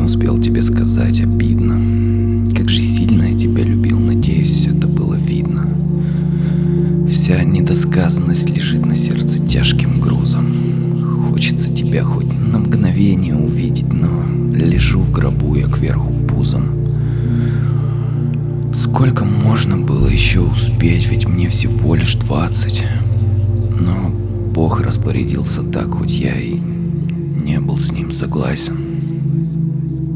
успел тебе сказать, обидно. Как же сильно я тебя любил, надеюсь, это было видно. Вся недосказанность лежит на сердце тяжким грузом. Хочется тебя хоть на мгновение увидеть, но лежу в гробу я кверху пузом. Сколько можно было еще успеть, ведь мне всего лишь 20. Но Бог распорядился так, хоть я и не был с ним согласен.